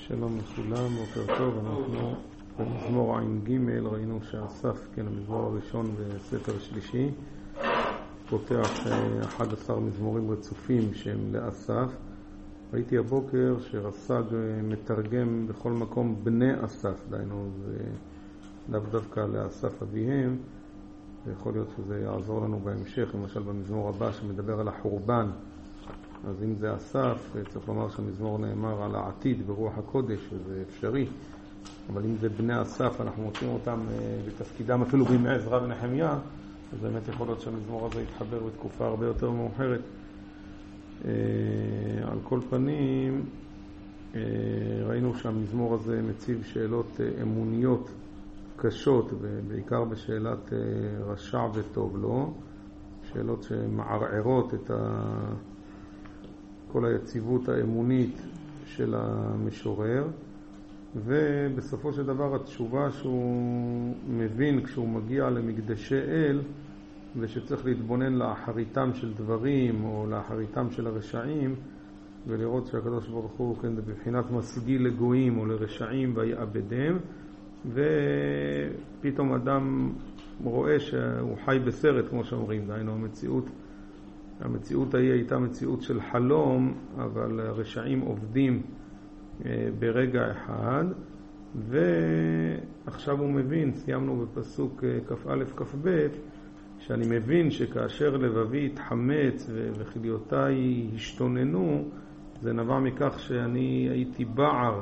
שלום לכולם, בוקר טוב. אנחנו במזמור עין ג' ראינו שאסף, כן, המזמור הראשון בספר שלישי, פותח 11 מזמורים רצופים שהם לאסף. ראיתי הבוקר שרס"ג מתרגם בכל מקום בני אסף, דיינו זה לאו דווקא לאסף אביהם, ויכול להיות שזה יעזור לנו בהמשך, למשל במזמור הבא שמדבר על החורבן. אז אם זה אסף, צריך לומר שהמזמור נאמר על העתיד ברוח הקודש, וזה אפשרי. אבל אם זה בני אסף, אנחנו מוצאים אותם בתפקידם אפילו בימי עזרא ונחמיה, אז באמת יכול להיות שהמזמור הזה יתחבר בתקופה הרבה יותר מאוחרת. על כל פנים, ראינו שהמזמור הזה מציב שאלות אמוניות קשות, ובעיקר בשאלת רשע וטוב לו, שאלות שמערערות את כל היציבות האמונית של המשורר, ובסופו של דבר התשובה שהוא מבין כשהוא מגיע למקדשי אל, ושצריך להתבונן לאחריתם של דברים או לאחריתם של הרשעים, ולראות שהקדוש ברוך הוא כן בבחינת משיגי לגויים או לרשעים ויעבדם, ופתאום אדם רואה שהוא חי בסרט, כמו שאומרים, דהיינו המציאות הייתה מציאות של חלום, אבל הרשעים עובדים ברגע אחד, ועכשיו הוא מבין, סיימנו בפסוק כ"א כ"ב, שאני מבין שכאשר לבבי התחמץ וכליותיי השתוננו, זה נבע מכך שאני הייתי בער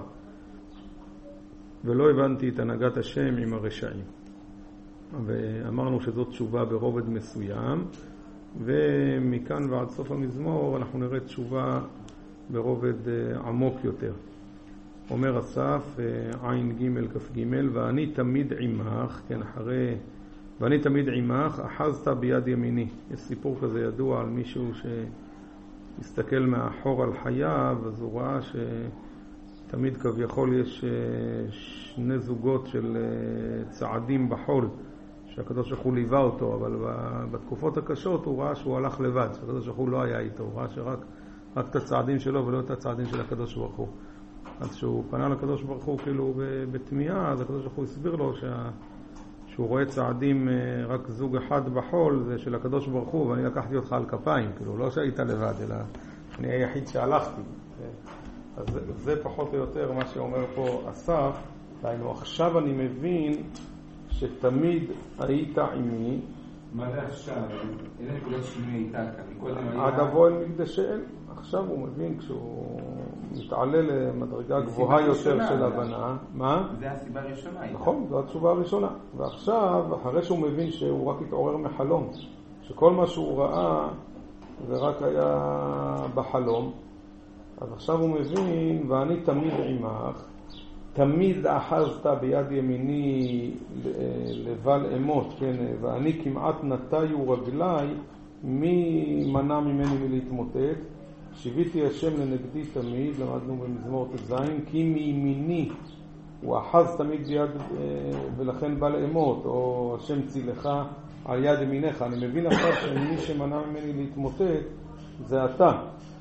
ולא הבנתי את הנהגת השם עם הרשעים. ואמרנו שזאת תשובה ברובד מסוים, ומכאן ועד סוף המזמור אנחנו נראה תשובה ברובד עמוק יותר. אומר אסף, עין ג' כף ג', ואני תמיד עמך, כן, אחרי ואני תמיד עמך, אחזת ביד ימיני. יש סיפור כזה ידוע על מישהו שהסתכל מאחור על חייו, אז הוא ראה שתמיד כביכול יש שני זוגות של צעדים בחול, שהקדוש ברוך הוא ליווה אותו, אבל בתקופות הקשות הוא ראה שהוא הלך לבד, שהקדוש ברוך הוא לא היה איתו, הוא ראה שרק את הצעדים שלו ולא את הצעדים של הקדוש ברוך הוא. אז כשהוא פנה לקדוש ברוך הוא כאילו בתמיהה, אז הקדוש ברוך הוא הסביר לו שהוא רואה צעדים רק זוג אחד בחול, זה של הקדוש ברוך הוא, ואני לקחתי אותך על כפיים, כאילו לא שהיית לבד, אלא אני היחיד שהלכתי. אז זה פחות או יותר מה שאומר פה אסף, דהיינו עכשיו אני מבין שתמיד היית עימי. מה זה עכשיו? אין נקודת שינוי הייתה כאן. עד אבוא אל מקדשי אל. עכשיו הוא מבין כשהוא מתעלה למדרגה גבוהה יותר של הבנה. מה? זה הסיבה הראשונה. נכון, זו התשובה הראשונה. ועכשיו, אחרי שהוא מבין שהוא רק התעורר מחלום, שכל מה שהוא ראה זה רק היה בחלום, אז עכשיו הוא מבין, ואני תמיד עמך, תמיד אחזת ביד ימיני לבל אמות, כן, ואני כמעט נטיו רגליי, מי מנע ממני מלהתמוטט? שיביתי השם לנגדי תמיד, למדנו במזמור ט"ז, כי מימיני הוא אחז תמיד ביד ולכן בא לאמות, או השם צילך על יד ימינך. אני מבין עכשיו שמי שמנע ממני להתמוטט זה אתה.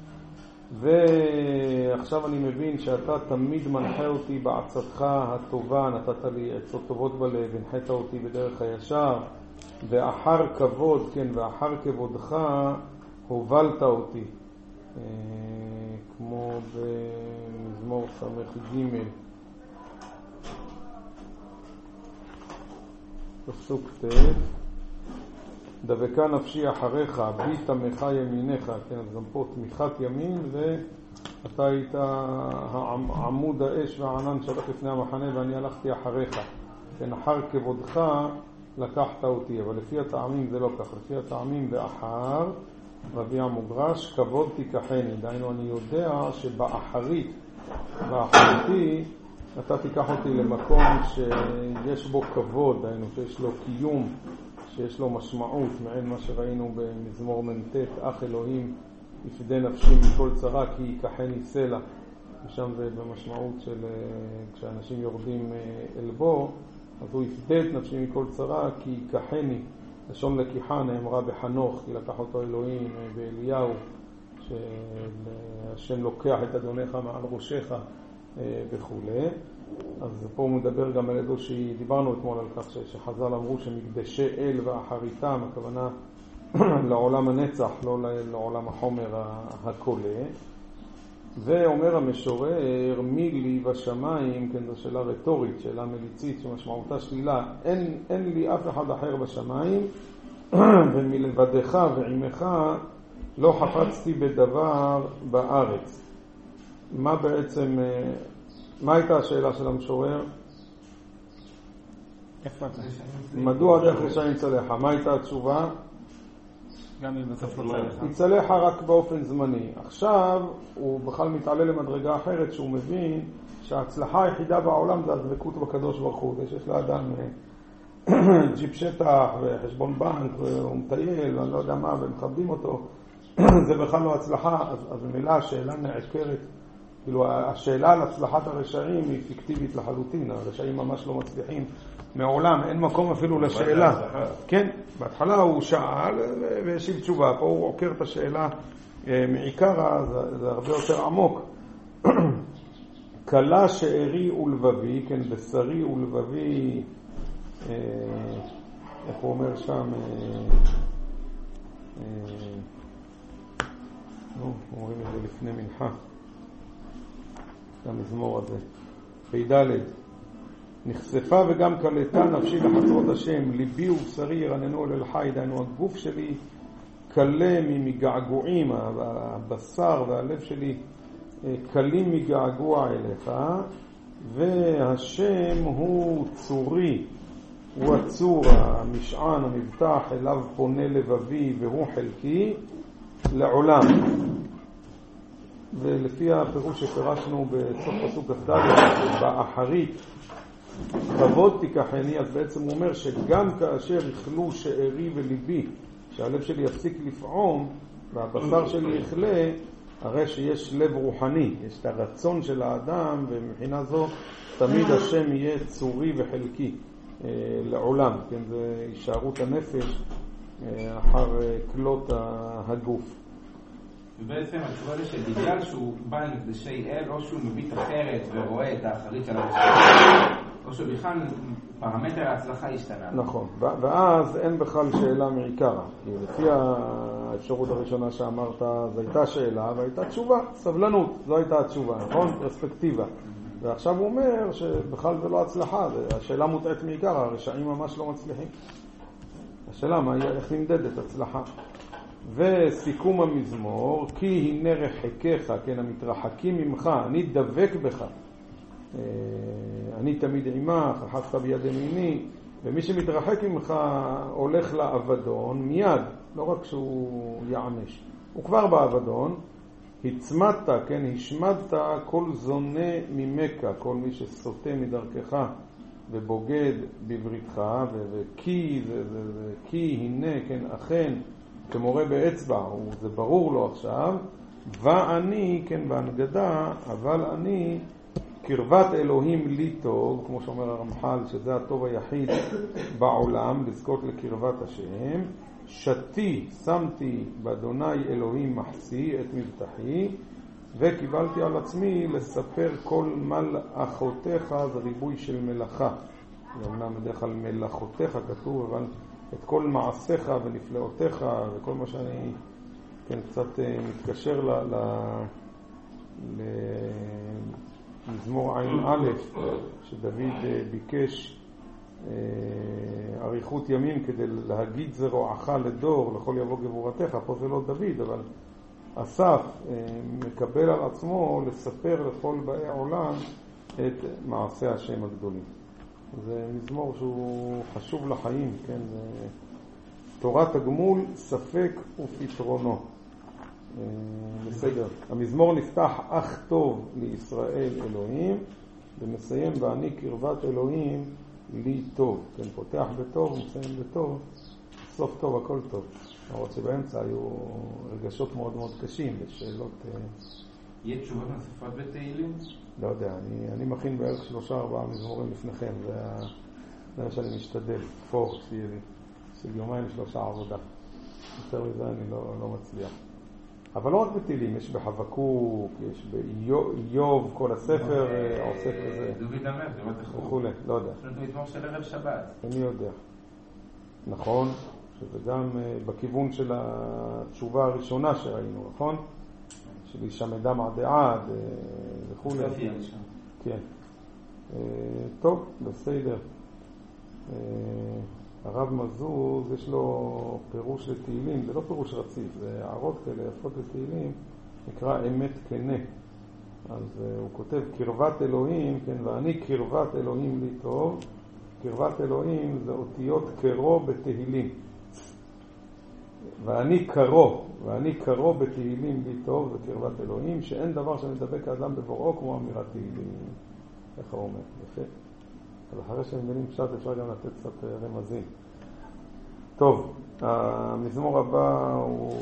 ועכשיו אני מבין שאתה תמיד מנחה אותי בעצתך הטובה, נתת לי עצות טובות בלב, הנחית אותי בדרך הישר, ואחר כבוד, כן, ואחר כבודך הובלת אותי, כמו במזמור ס"ג פסוק ט', דבקה נפשי אחריך, בי תמך ימינך, כן, אז גם פה תמיכת ימין, ואתה היית עמוד האש והענן שהלך לפני המחנה ואני הלכתי אחריך, כן, אחר כבודך לקחת אותי, אבל לפי הטעמים זה לא כך, לפי הטעמים באחר, רביע מוגרש, כבוד תיקחני, דהיינו אני יודע שבאחרית, באחריתי, אתה תיקח אותי למקום שיש בו כבוד, דהיינו שיש לו קיום, שיש לו משמעות, מעין מה שראינו במזמור מ"ט, אך אלוהים יפדה נפשי מכל צרה כי ייקחני סלע, ושם זה במשמעות של כשאנשים יורדים אל בו, אז הוא יפדה את נפשי מכל צרה כי ייקחני, לשון לקיחה נאמרה בחנוך, כי לקח אותו אלוהים באליהו, שהשם לוקח את אדונך מעל ראשך, וכו'. אז פה הוא מדבר גם על ידו שדיברנו אתמול על כך שחז"ל אמרו שמקדשי אל ואחריתם, הכוונה לעולם הנצח, לא לעולם החומר הכולה. ואומר המשורר, מי לי בשמיים, כן, זו שאלה רטורית, שאלה מליצית שמשמעותה שלילה, אין לי אף אחד אחר בשמיים, ומלבדך ועמך לא חפצתי בדבר בארץ. מה בעצם, מה הייתה השאלה של המשורר? מדוע דרך רשעים צלחה? מה הייתה התשובה? גם אם בסוף לא צלחה. יצלחה רק באופן זמני. עכשיו הוא בכלל מתעלה למדרגה אחרת, שהוא מבין שההצלחה היחידה בעולם זה הדבקות בקדוש ברוך הוא. זה שיש לאדם ג'יפ שטח וחשבון בנק והוא מטייל ואני לא יודע מה ומכבדים אותו, זה בכלל לא הצלחה. אז במילה השאלה נעקרת, כאילו השאלה על הצלחת הרשעים היא פיקטיבית לחלוטין. הרשעים ממש לא מצליחים מעולם, אין מקום אפילו לשאלה. כן, בהתחלה הוא שאל והשיב תשובה, פה הוא עוקר את השאלה מעיקרה, זה הרבה יותר עמוק. קלה שארי ולבבי, כן, בשרי ולבבי, איך הוא אומר שם, אומרים את זה לפני מנחה, המזמור הזה, פ"ד, נחשפה וגם קלטה נפשי לחצרות השם, ליבי ובשרי ירננו אל חי, דהיינו הגוף שלי קלה מגעגועים, הבשר והלב שלי קלים מגעגוע אליך, והשם הוא צורי, הוא הצור, המשען, המבטח, אליו פונה לבבי והוא חלקי לעולם. ולפי הפירוש שפרשנו בסוף פסוק כ"ד, באחרית כבוד תיקחני, אז בעצם הוא אומר שגם כאשר יחלו שארי וליבי, שהלב שלי יפסיק לפעום והבשר שלי יחלה, הרי שיש לב רוחני, יש את הרצון של האדם, ומבחינה זו תמיד השם יהיה צורי וחלקי לעולם, כן, זה הישארות הנפש אחר כלות הגוף. ובעצם התשובה זה שבגלל שהוא בא למקדשי אל, או שהוא מביט אחרת ורואה את האחרית של ההצלחה, או שבכלל פרמטר ההצלחה השתנה. נכון, ואז אין בכלל שאלה מעיקרה. לפי האפשרות הראשונה שאמרת, זו הייתה שאלה והייתה תשובה, סבלנות, זו הייתה התשובה, נכון? פרספקטיבה. ועכשיו הוא אומר שבכלל זה לא הצלחה, השאלה מוטעת מעיקרה, הרשעים ממש לא מצליחים. השאלה, איך נמדדת הצלחה? וסיכום המזמור, כי הנה רחקיך, כן, המתרחקים ממך, אני דבק בך, אני תמיד עמך, אחזת ביד ימיני, ומי שמתרחק ממך הולך לאבדון מיד, לא רק שהוא יענש, הוא כבר באבדון. הצמדת, כן, השמדת כל זונה ממך, כל מי שסוטה מדרכך ובוגד בבריתך, וכי, כי הנה, כן, אכן, כמורה באצבע, זה ברור לו עכשיו, ואני, כן, בהנגדה, אבל אני קרבת אלוהים לי טוב, כמו שאומר הרמח"ל, שזה הטוב היחיד בעולם, לזכות לקרבת השם, שתי, שמתי באדוני אלוהים מחסי את מבטחי, וקיבלתי על עצמי לספר כל מלאכותיך, זה ריבוי של מלאכה. זה אומנם בדרך כלל מלאכותיך כתוב, אבל את כל מעשיך ונפלאותיך וכל מה שאני, כן, קצת מתקשר למזמור עין א', שדוד ביקש אריכות ימים כדי להגיד זרועך לדור, לכל יבוא גבורתך. פה זה לא דוד, אבל אסף מקבל על עצמו לספר לכל באי העולם את מעשי השם הגדולים. זה מזמור שהוא חשוב לחיים, כן? תורת הגמול, ספק ופתרונו. בסדר. המזמור נפתח אך טוב לישראל אלוהים, ומסיים ואני קרבת אלוהים לי טוב. כן, פותח בטוב, מסיים בטוב, סוף טוב, הכל טוב. למרות שבאמצע היו רגשות מאוד מאוד קשים ושאלות. יהיה תשובות נוספות בתהילים? לא יודע, אני מכין בערך 3-4 מזמורים לפניכם, זה מה שאני משתדל, פור שיהיה לי, של 2-3 עבודה. יותר מזה אני לא מצליח. אבל לא רק בתהילים, יש בחבקוק, יש באיוב, כל הספר עוסק בזה. דוד המלך, לראות איך הוא. וכולי, לא יודע. יש לנו מזמור של ערב שבת. אני יודע. נכון, שזה גם בכיוון של התשובה הראשונה שראינו, נכון? של אישה מדם עד עד וכולי. סופי הראשון. כן. טוב, בסדר. הרב מזוז, יש לו פירוש לתהילים, זה לא פירוש רציף, זה הערות כאלה יפות לתהילים, נקרא אמת כנה. אז הוא כותב קרבת אלוהים, כן, ואני קרבת אלוהים לי טוב. קרבת אלוהים זה אותיות קרו בתהילים. ואני קרו בתהילים לי טוב, זה קרבת אלוהים, שאין דבר שמדבק האדם בבוראו כמו אמירת תהילים. איך הוא אומר? יפה. אז אחרי שמבינים פשט אפשר גם לתת קצת רמזים. טוב, המזמור הבא הוא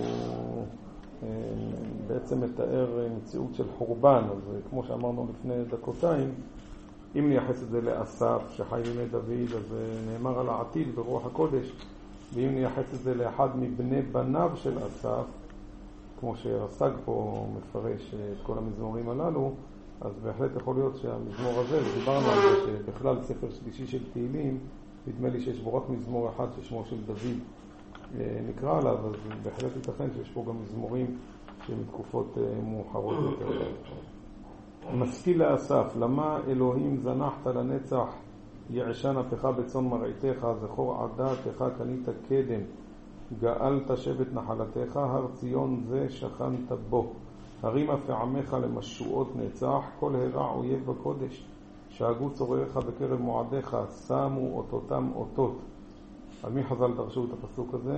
בעצם מתאר מציאות של חורבן, אז כמו שאמרנו לפני דקותיים, אם נייחס את זה לאסף שחי בימי דוד, אז נאמר על העתיד ברוח הקודש, ואם נייחס את זה לאחד מבני בניו של אסף, כמו שרס"ג פה מפרש את כל המזמורים הללו, אז בהחלט יכול להיות שהמזמור הזה, דיברנו על זה שבכלל ספר שלישי של תהילים, נדמה לי שיש בו רק מזמור אחד ששמו של דוד נקרא עליו, אז בהחלט ייתכן שיש פה גם מזמורים שמתקופות מאוחרות יותר. משכיל לאסף, למה אלוהים זנחת לנצח, יעשן אפך בצאן מרעיתך, זכור עדתך קנית קדם, גאלת שבט נחלתך, הר ציון זה שכנת בו. הרימה פעמך למשועות נצח, כל הרע אויב בקודש, שאגו צורריך בקרב מועדיך, שמו אותותם אותות. על מי חז"ל דרשו את הפסוק הזה?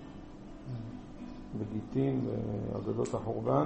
בגיטין, באגדות החורבן.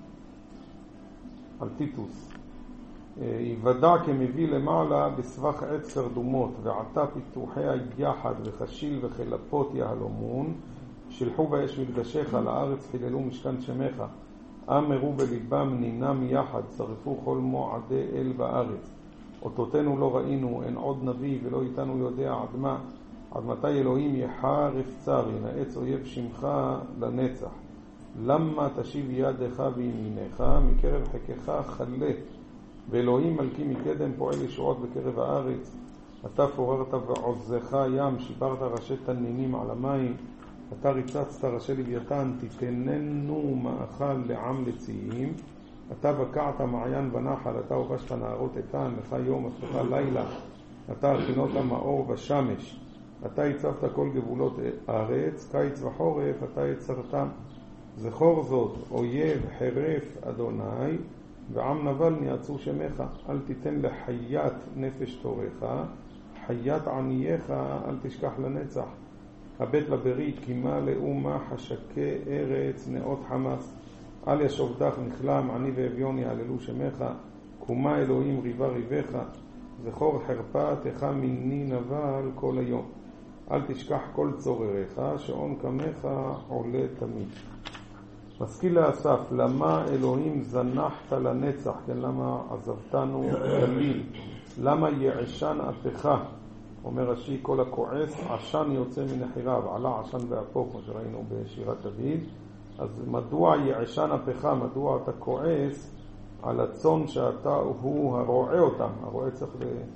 על טיטוס. יוודע כמביא למעלה בסבך עץ קרדומות, ועתה פיתוחיה יחד וחשיל וחלפות יהלומון, שלחו באש מקדשך, לארץ חיללו משכן שמך. אמרו בליבם נינם יחד, שרפו כל מועדי אל בארץ. אותותינו לא ראינו, אין עוד נביא ולא איתנו יודע עד מה. עד מתי אלוהים יחרף צר, ינאץ אויב שמך לנצח. למה תשיב ידך וימינך, מקרב חכך חלה. ואלוהים מלכי מקדם פועל ישועות בקרב הארץ. אתה פוררת ועוזך ים, שיברת ראשי תנינים על המים. אתה ריצצת ראשי לוויתן, תתננו מאכל לעם לציים. אתה בקעת מעיין בנחל, אתה הובשת נערות איתן, לך יום אספך לילה. אתה הכינות מאור בשמש. אתה הצבת כל גבולות הארץ, קיץ וחורף, אתה יצרתם. זכור זאת, אויב חרף אדוני, ועם נבל ניעצו שמך. אל תיתן לחיית נפש תורך, חיית ענייך אל תשכח לנצח. הבט לברית, קימה לאומה, חשקי ארץ, נאות חמאס. אל ישובדך נכלם, עני ואביון יעללו שמך. קומה אלוהים ריבה ריבך, זכור חרפתך מיני נבל כל היום. אל תשכח כל צורריך, שעון קמך עולה תמיד. משכיל לאסף, למה אלוהים זנחת לנצח, כן, למה עזבתנו כליל, למה יעשן אפך, אומר רש"י, כל הכועס עשן יוצא מנחיריו, עלה עשן באפו, כמו שראינו בשירת דוד. אז מדוע יעשן אפך, מדוע אתה כועס על הצאן שאתה הוא הרועה אותם? הרועה צריך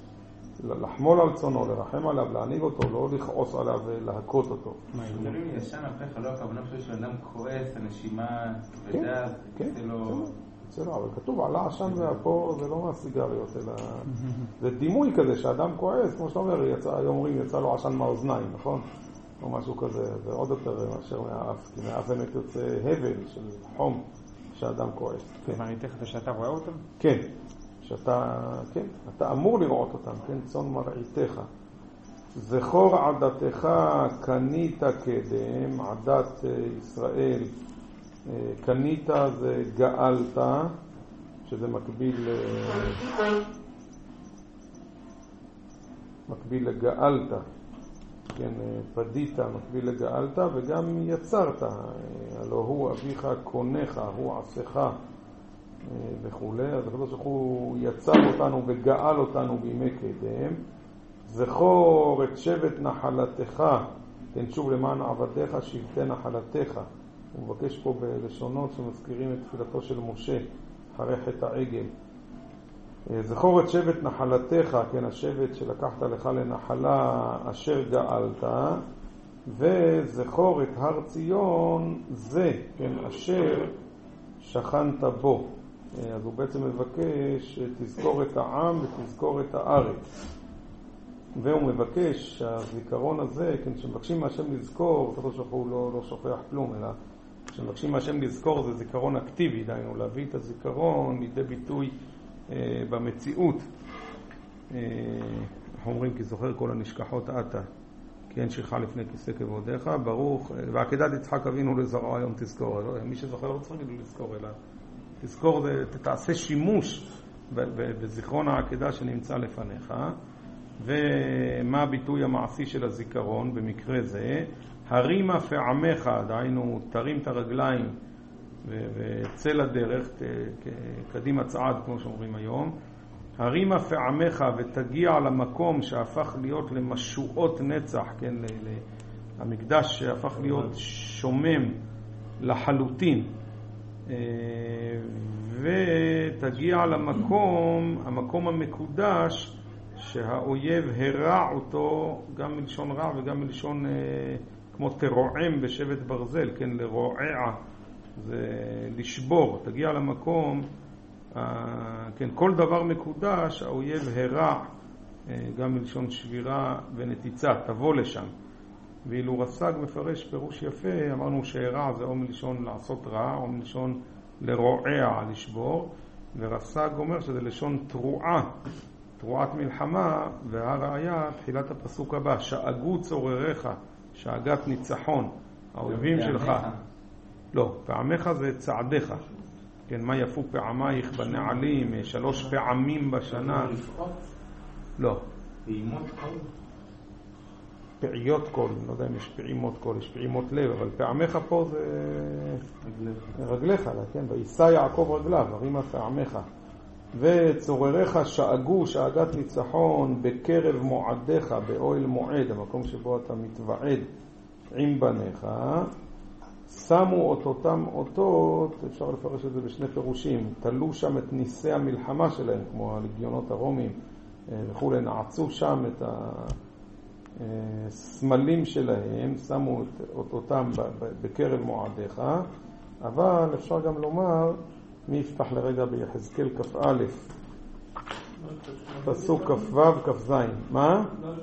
לחמול על צאנו, לרחם עליו, להניג אותו, לא לכעוס עליו ולהכות אותו. כשאומרים ישן אפך, לא הכוונה שיש לאדם כועס, הנשימה כבדה, זה לא, אבל כתוב עלה עשן ואפו, זה לא מהסיגריות, אלא זה דימוי כזה שאדם כועס, כמו שאתה אומר, היום אומרים יצא לו עשן מהאוזניים, נכון? או משהו כזה, זה עוד יותר מאשר מהאף, כי מהאף באמת יוצא הבל של חום שאדם כועס. אני אתן לך שאתה רואה אותם? כן. כן, אתה אמור לראות אותם, כן, צאן מרעיתך. זכור עדתך קנית קדם, עדת ישראל. קנית זה גאלת, שזה מקביל לגאלת. כן, פדית מקביל לגאלת, וגם יצרת. הלא הוא אביך קונך, הוא עשך. וכולי. אז הקדוש ברוך הוא יצר אותנו וגאל אותנו בימי קדם. זכור את שבט נחלתך, תן שוב למען עבדיך שבטי נחלתך. הוא מבקש פה בלשונות שמזכירים את תפילתו של משה אחרי חטא העגל. זכור את שבט נחלתך, כן, השבט שלקחת לך לנחלה אשר גאלת, וזכור את הר ציון זה, כן, אשר שכנת בו. אז הוא בעצם מבקש תזכור את העם ותזכור את הארץ. והוא מבקש שהזיכרון הזה, כן, שמבקשים מהשם לזכור, הקדוש ברוך הוא לא שוכח כלום, אלא שמבקשים מהשם לזכור זה זיכרון אקטיבי, דהיינו להביא את הזיכרון לידי ביטוי במציאות. אנחנו אומרים כי זוכר כל הנשכחות אתה, כי אין שכחה לפני כיסא כבודיך, ברוך, ועקדת יצחק אבינו לזרעו היום תזכור. מי שזוכר לא צריך לזכור, אלא תזכור זה, תעשה שימוש בזיכרון העקדה שנמצא לפניך. ומה הביטוי המעשי של הזיכרון במקרה זה? הרימה פעמך, דהיינו תרים את הרגליים וצא לדרך, קדימה צעד כמו שאומרים היום. הרימה פעמך ותגיע למקום שהפך להיות למשואות נצח, כן, המקדש שהפך להיות שומם לחלוטין, ותגיע למקום, המקום המקודש שהאויב הרע אותו גם מלשון רע וגם מלשון כמו תרועם בשבט ברזל, כן, לרועע זה לשבור. תגיע למקום, כן, כל דבר מקודש האויב הרע גם מלשון שבירה ונתיצה, תבוא לשם. ואילו רס"ג מפרש פירוש יפה, אמרנו שהרע זה או מלשון לעשות רע או מלשון לרועע, לשבור, ורס"ג אומר שזה לשון תרועה, תרועת מלחמה. והראיה תחילת הפסוק הבא, שאגו צורריך, שאגת ניצחון, האויבים שלך. לא, פעמך זה צעדיך, כן, מה יפו פעמייך בנעלים, 3 פעמים בשנה. לא, פעימות קול, פעיות קול, לא יודע אם יש פעימות קול, יש פעימות לב, אבל פעמך פה זה רגליך, כן, וישא יעקב רגליו, הרימה פעמך. וצורריך שאגו, שאגת ניצחון בקרב מועדיך, באוהל מועד, המקום שבו אתה מתוועד עם בניך. שמו אותם אותות, אפשר לפרש את זה בשני פירושים, תלו שם את ניסי המלחמה שלהם, כמו הלגיונות הרומיים וכו', נעצו שם את הסמלים שלהם, שמו אותם בקרב מועדיך. אבל אפשר גם לומר, מי יפתח לרגע ביחזקאל כ"א, פסוק כ"ו כ"ז. מה?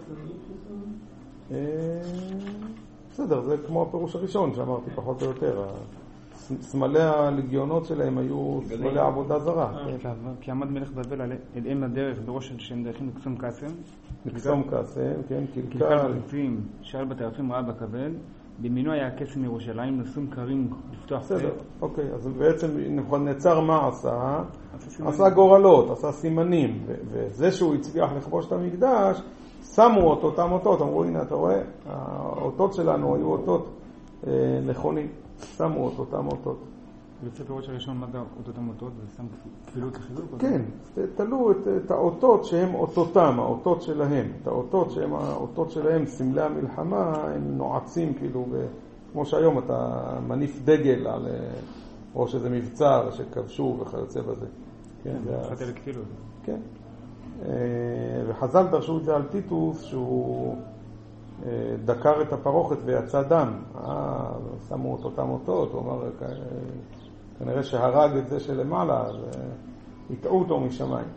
בסדר, זה כמו הפירוש הראשון שאמרתי פחות או יותר. סמלי הלגיונות שלהם היו סמלי עבודה זרה. כי עמד מלך בבל על אם הדרך בראש של שהם דרכים לקסום קסם. לקסום קסם, כן, קלקל רצים, שאל בתרפים רעה בקבל. בימינו היה הקסם מירושלים, נשום קרים לפתוח פה. בסדר, אוקיי, אז בעצם נצר מה עשה? עשה גורלות, עשה סימנים, וזה שהוא הצליח לכבוש את המקדש, שמו אותם אותות, אמרו הנה אתה רואה, האותות שלנו היו אותות נכונים, שמו אותם אותות. יוצא פירוש הראשון מה זה אותם אותות, זה שם כפילות לחיזוק? כן, תלו את האותות שהם אותותם, האותות שלהם, את האותות שהם האותות שלהם, סמלי המלחמה, הם נועצים כאילו, כמו שהיום אתה מניף דגל על ראש איזה מבצר שכבשו וכיוצא בזה. כן, חת אלה כתילו. כן. וחז"ל דרשו את זה על טיטוס שהוא דקר את הפרוכת ויצא דם. שמו את אותם אותות, הוא אמר כנראה שהרג את זה שלמעלה, אז יטעו אותו משמיים.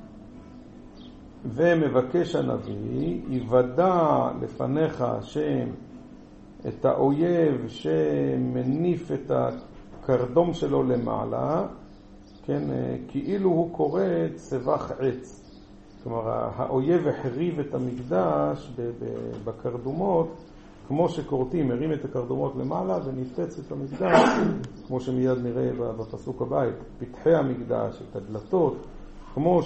ומבקש הנביא, יוודע לפניך השם את האויב שמניף את הקרדום שלו למעלה, כן, כאילו הוא קורא צבח עץ. כלומר, האויב החריב את המקדש בקרדומות, כמו שקורטים, הרים את הקרדומות למעלה וניפץ את המקדש, כמו שמיד נראה בפסוק הבא, את פתחי המקדש, את הדלתות, כמו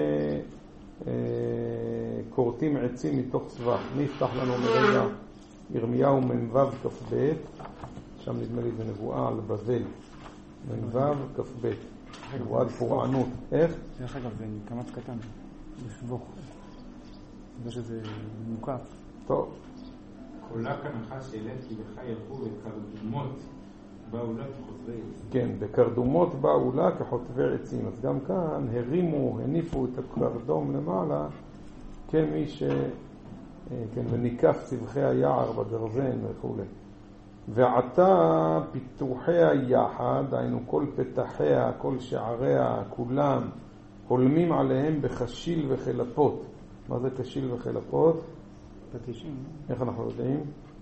שקורטים עצים מתוך צבח. נפתח לנו מרגע ירמיהו מ"ו כ"ב, שם נדמה לי זה נבואה על בבל, מ"ו כ"ב, נבואת פורענות. איך? דרך אגב, זה קמץ קטן, בסבוך, זה שזה מוקף. טוב. עולה כאן נחש ילד כי בך ילכו וקרדומות באו לה כחוטבי עצים. כן, בקרדומות באו לה כחוטבי עצים. אז גם כאן הרימו, הניפו את הקרדום למעלה, כמי כן, וניקף צבחי היער בגרזן וכו'. ועתה פיתוחיה יחד, היינו כל פתחיה, כל שעריה, כולם, הולמים עליהם בחשיל וחלפות. מה זה חשיל וחלפות? פטישים. איך אנחנו יודעים?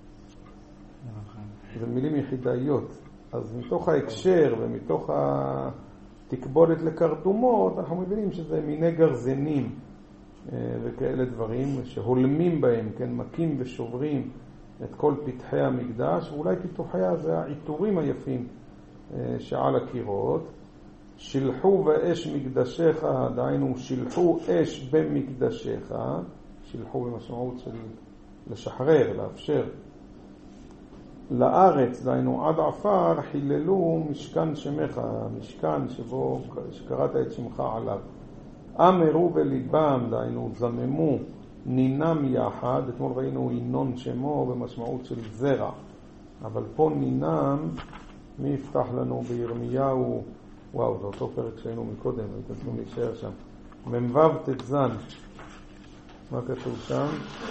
זה מילים יחידאיות. אז מתוך ההקשר ומתוך התקבולת לקרדומות, אנחנו מבינים שזה מיני גרזנים וכאלה דברים שהולמים בהם, כן, מקים ושוברים את כל פתחי המקדש, ואולי פיתוחיה זה העיטורים היפים שעל הקירות. שלחו באש מקדשך, דהיינו שלחו אש במקדשך, שלחו במשמעות של לשחרר, לאפשר. לארץ, דהיינו עד עפר, חיללו משכן שמך, משכן שבו שקראת את שמך עליו. אמרו בליבם, דהיינו זממו, נינם יחד, אתמול ראינו אינון שמו במשמעות של זרע, אבל פה נינם, מי יפתח לנו בירמיהו, וואו, זה אותו פרק שהיינו מקודם, הייתם צריכים להישאר שם. ממבב תזן, מה כתוב שם?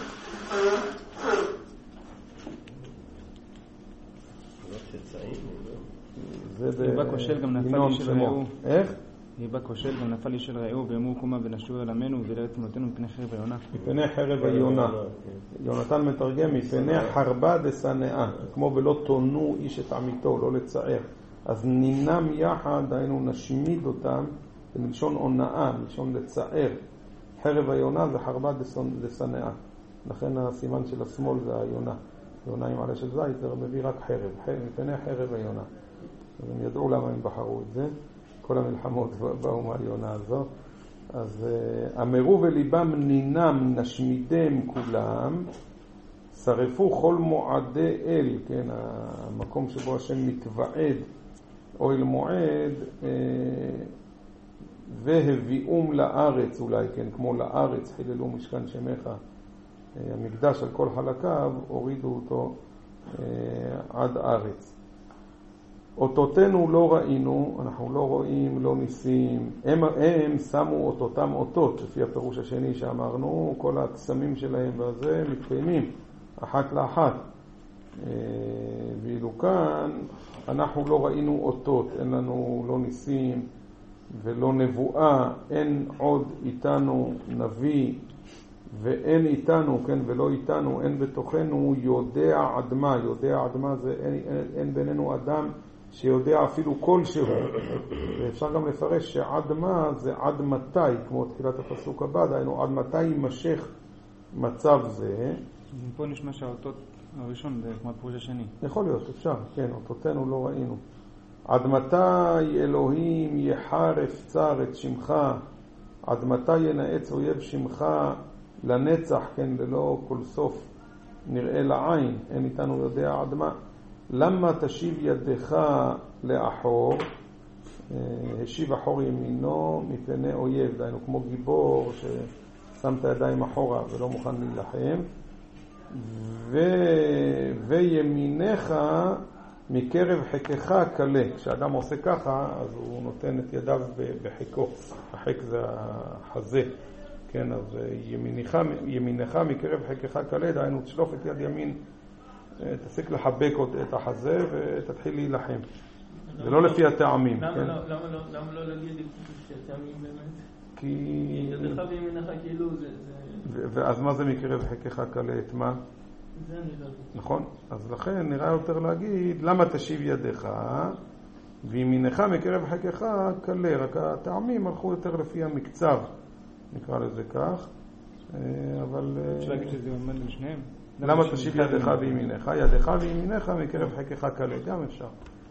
יבא כושל גם נפל איש של רעהו. איך? יבא כושל גם נפל איש של רעהו ואמרו קומה ונשוב אל עמנו ולארץ אמותינו מפני חרב היונה. מפני חרב היונה. יונתן מתרגם מפני חרבה דשנאה, כמו בלא תונו איש את עמיתו, לא לצער. אז נינם יחד, דהיינו נשמיד אותם, זה מלשון הונאה, מלשון לצער. חרב היונה זה חרבה דשנאה. לכן הסימן של השמאל זה היונה. יונה עם עלה של זית, זה מביא רק חרב, מפני חרב היונה. אז הם ידעו למה הם בחרו את זה. כל המלחמות באו מהיונה הזו. אז אמרו בליבם נינם נשמידם כולם, שרפו כל מועדי אל, כן, המקום שבו השם מתוועד, אוהל מועד, והביאום לארץ אולי, כן, כמו לארץ, חיללו משכן שמך, המקדש על כל חלקיו, הורידו אותו עד ארץ. אותותינו לא ראינו, אנחנו לא רואים, לא ניסים, הם שמו אותותם אותות, לפי הפירוש השני שאמרנו, כל הקסמים שלהם וזה מתקיימים אחת לאחת. ואילו כאן אנחנו לא ראינו אותות, אין לנו לא ניסים ולא נבואה, אין עוד איתנו נביא ואין איתנו, כן, ולא איתנו, אין בתוכנו יודע עדמה. יודע עדמה זה אין בינינו אדם שיודע אפילו כלשהו. ואפשר גם לפרש שעד מה זה עד מתי, כמו תחילת הפסוק הבא, דהיינו עד מתי יימשך מצב זה. פה נשמע שהאותות הראשון זה כמו הפירוש השני. יכול להיות, אפשר, כן, אותותינו לא ראינו. עד מתי אלוהים יחרף צר את שמך, עד מתי ינאץ אויב שמך לנצח, כן, ללא כל סוף נראה לעין, אין איתנו יודע עד מה. למה תשיב ידך לאחור, השיב אחור ימינו מפני אויב, דהיינו כמו גיבור ששם את הידיים אחורה ולא מוכן להילחם. וימינך מקרב חיקך קלה. כשאדם עושה ככה, אז הוא נותן את ידיו בחיקו. החק זה החזה. כן, אז ימינך מקרב חיקך קלה, דהיינו תשלוף את יד ימין, תפסיק לחבק את החזה ותתחיל להילחם. זה לא לפי הטעמים. למה לא להגיד שהטעמים באמת? כי ידך וימינך כאילו זה... ואז מה זה מקרב חיקך קלה? את מה? זה אני לא יודע. נכון? אז לכן נראה יותר להגיד למה תשיב ידך וימינך מקרב חיקך קלה. רק הטעמים הלכו יותר לפי המקצב, נקרא לזה כך. אבל... אפשר להגיד שזה עומד לשניהם? למה תשיב ידך וימינך? ידך וימינך מקרב חיקך קלה. גם אפשר.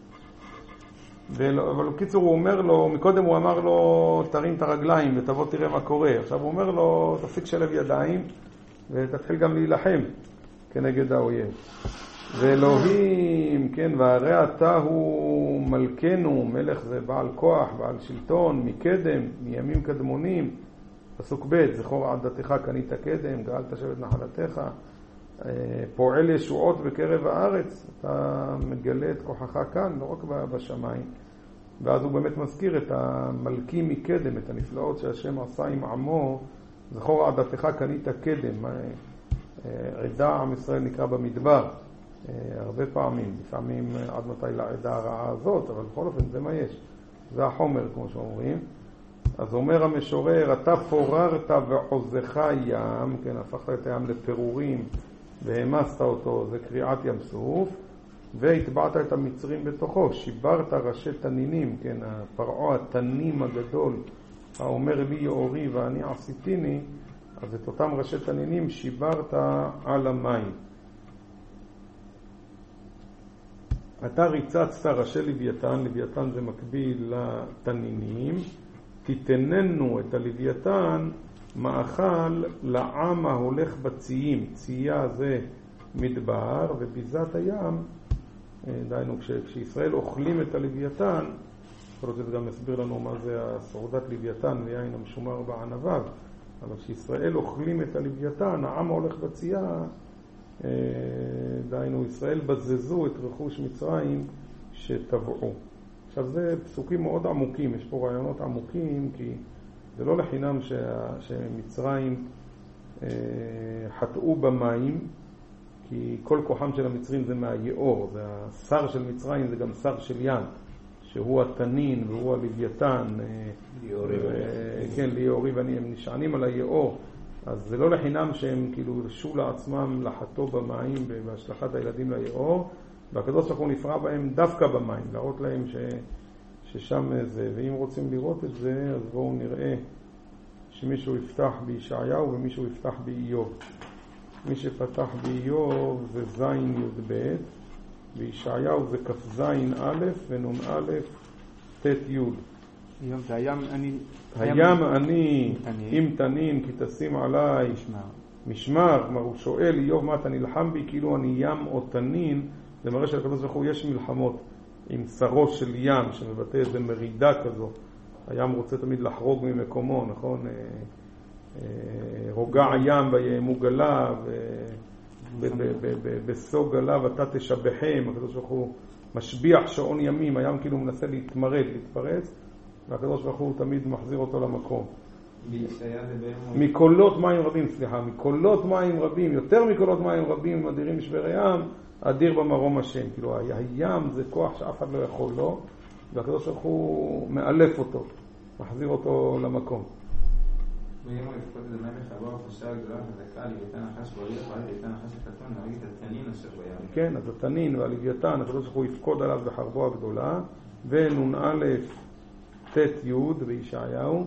אבל בקיצור הוא אומר לו, מקודם הוא אמר לו תרים את הרגליים ותבוא תראה מה קורה. עכשיו הוא אומר לו תפסיק שלב ידיים ותתחיל גם להילחם כנגד האויב. ואלוהים, כן, והרי אתה הוא מלכנו, מלך זה בעל כוח, בעל שלטון, מקדם, מימים קדמונים. פסוק ב', זכור עדתך קנית קדם, גאלת שבט נחלתך. פועל ישועות בקרב הארץ, אתה מגלה את כוחך כאן, לא רק בשמיים. ואז הוא באמת מזכיר את המלכים מקדם, את הנפלאות שהשם עשה עם עמו, זכור עדתך קנית קדם. עדה עם ישראל נקרא במדבר, הרבה פעמים, לפעמים עד מתי לעדה הרעה הזאת, אבל בכל אופן זה מה יש, זה החומר כמו שאומרים. אז אומר המשורר, אתה פוררת ועוזך ים, כן, הפכת את הים לפירורים והמסת אותו, זה קריעת ים סוף, והטבעת את המצרים בתוכו, שיברת ראשי תנינים, כן, פרעה התנים הגדול, האומר לי יאורי ואני עשיתיני, אז את אותם ראשי תנינים שיברת על המים. אתה ריצצת ראשי לוויתן, לוויתן זה מקביל לתנינים, תיתננו את הלוויתן מאכל לעם ההולך בציים, צייה זה מדבר, וביזת הים, דיינו כשישראל אוכלים את הלוויתן, יכול להיות שזה גם מסביר לנו מה זה הסעודת לוויתן ויין המשומר בענביו, אבל כשישראל אוכלים את הלוויתן, העם ההולך בצייה, דיינו ישראל בזזו את רכוש מצרים שטבעו. עכשיו זה פסוקים מאוד עמוקים, יש פה רעיונות עמוקים, כי זה לא לחינם שמצרים חטאו במים, כי כל כוחם של המצרים זה מהיאור, זה השר של מצרים, זה גם שר של ים, שהוא התנין והוא הלוויתן, כן, ליאורי, והם נשענים על היאור, אז זה לא לחינם שהם כאילו הרשו לעצמם לחטוא במים בהשלכת הילדים ליאור, והקדוש ברוך הוא נפרע בהם דווקא במים, להראות להם ששם זה, ואם רוצים לראות את זה, אז בואו נראה שמישהו יפתח בישעיהו ומישהו יפתח באיוב. מי שפתח באיוב זה זין י"ב, בישעיהו זה כ"זין א' ונון א' ת' י'. איוב זה הים אני... הים אני עם תנין כי תשים עליי משמר. כלומר הוא שואל איוב מה אתה נלחם בי, כאילו אני ים או תנין. זה מראה שלקדוש ברוך הוא יש מלחמות עם שרו של ים שמבטא איזה מרידה כזו. הים רוצה תמיד לחרוג ממקומו, נכון? רוגע ים ויאמו גלה בסוג גלה ואתה תשבחם. הקדוש ברוך הוא משביח שעון ימים, הים כאילו מנסה להתמרד, להתפרץ, והקדוש ברוך הוא תמיד מחזיר אותו למקום. מקולות מים רבים, מקולות מים רבים, יותר מקולות מים רבים אדירים משבר הים, אדיר במרום השם. כאילו הים זה כוח שאף אחד לא יכול לו, והקדוש ברוך הוא מאלף אותו, מחזיר אותו למקום. ואם הוא יפקוד את המלך עבור הפשעה הגדולה ודקה לוויתן החש בריח ועל לוויתן החש הקטון נראית את התנין אשר בים. כן, אז התנין והלוויתן, הקדוש ברוך הוא יפקוד עליו בחרבו הגדולה, ונון א' ת' י' בישעיהו.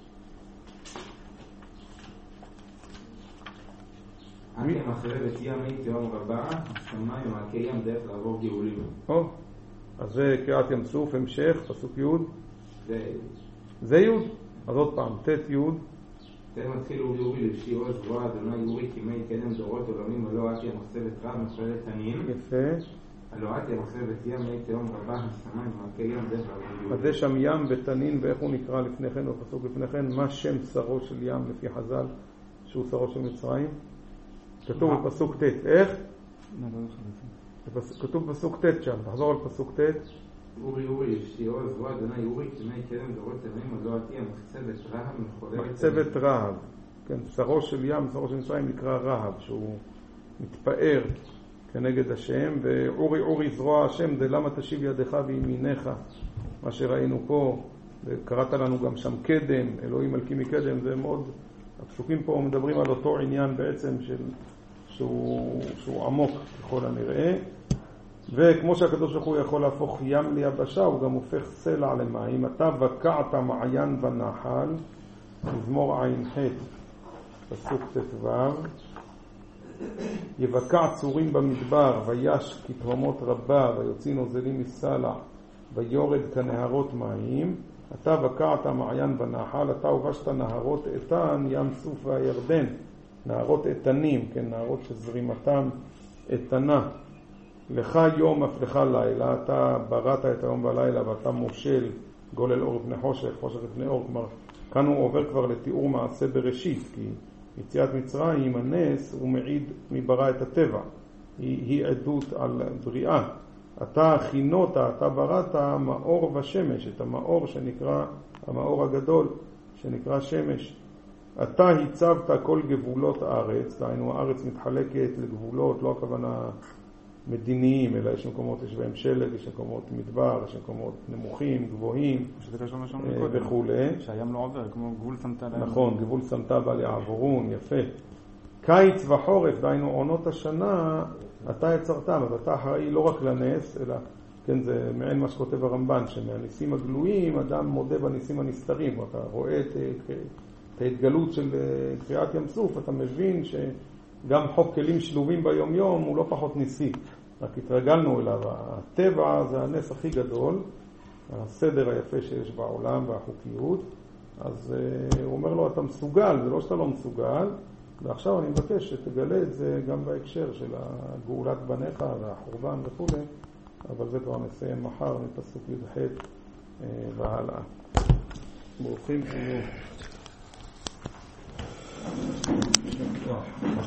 אנתי מחרבת ים מי תהום רבה, השמיים ומעקי ים דרך לעבור גאולים. אז זה קריאת ים סוף, המשך, פסוק י'. זה י'. אז עוד פעם, ת' י'. תן מתחיל אורי לפשיעו זרוע אדוני יורי כמי קדם דורות עולמים ולא עתי המחשבת רב מחולת תנין. יפה. הלא עתי המחשבת ים מי תהום רבה, השמיים ומעקי ים דרך לעבור גאולים. אז זה שם ים ותנין, ואיך הוא נקרא לפני כן, או פסוק לפני כן, מה שם שרו של ים לפי חז"ל, שהוא שרו של מצרים? כתוב בפסוק ט', איך? כתוב בפסוק ט' שם, תחזור על פסוק ט'. אורי לפשיעו זרוע אדוני יורי כמי קדם דורות עולמים ולא עתי המחשבת רב מחולת. מחצבת רהב, כן, שרו של ים, שרו של מצרים נקרא רהב, שהוא מתפאר כנגד השם, ואורי אורי זרוע השם זה למה תשיב ידך וימינך, מה שראינו פה, וקראת לנו גם שם קדם, אלוהים מלכי מקדם, זה מאוד, הפסוקים פה מדברים על אותו עניין בעצם שהוא עמוק ככל הנראה, וכמו שהקדוש ברוך הוא יכול להפוך ים ליבשה, הוא גם הופך סלע למים. אתה בקעת מעיין בנחל, מזמור עין ח' פסוק ט"ו. יבקע צורים במדבר, ויש כתהומות רבה, ויוציא נוזלים מסלע, ויורד כנהרות מים. אתה בקעת מעיין בנחל, אתה הובשת נהרות איתן, ים סוף והירדן, נהרות איתנים, כן, נהרות שזרימתם איתנה. לך יום אף לך לילה, אתה בראת את היום והלילה ואתה מושל גולל אור לפני חושך, חושך לפני אור. כלומר, כאן הוא עובר כבר לתיאור מעשה בראשית, כי יציאת מצרים, הנס, הוא מעיד מברא את הטבע. היא עדות על בריאה. אתה הכינות, אתה בראת מאור ושמש, את המאור שנקרא, המאור הגדול שנקרא שמש. אתה הצבת כל גבולות הארץ, דהיינו הארץ מתחלקת לגבולות, לא הכוונה מדיניים, אלא יש מקומות, יש בהם שלג, יש מקומות מדבר, יש מקומות נמוכים, גבוהים וכו'. שהים לא עובר, כמו גבול סמטה. נכון, גבול סמטה בל יעבורון, יפה. קיץ וחורף, דהיינו עונות השנה, אתה יצרתם, אז אתה אחראי לא רק לנס, אלא, כן, זה מעין מה שכותב הרמב"ן, שמהניסים הגלויים, אדם מודה בניסים הנסתרים, אתה רואה את ההתגלות של קריאת ים סוף, אתה מבין שגם חוק כלים שלובים ביום יום הוא לא פחות ניסי, רק התרגלנו אליו. הטבע זה הנס הכי גדול, הסדר היפה שיש בעולם והחוקיות, אז הוא אומר לו, אתה מסוגל, זה לא שאתה לא מסוגל, ועכשיו אני מבקש שתגלה את זה גם בהקשר של הגאולת בניך והחורבן וכו', אבל זה כבר נסיים מחר מפסוק י"ח והלאה. ברוכים תהיו.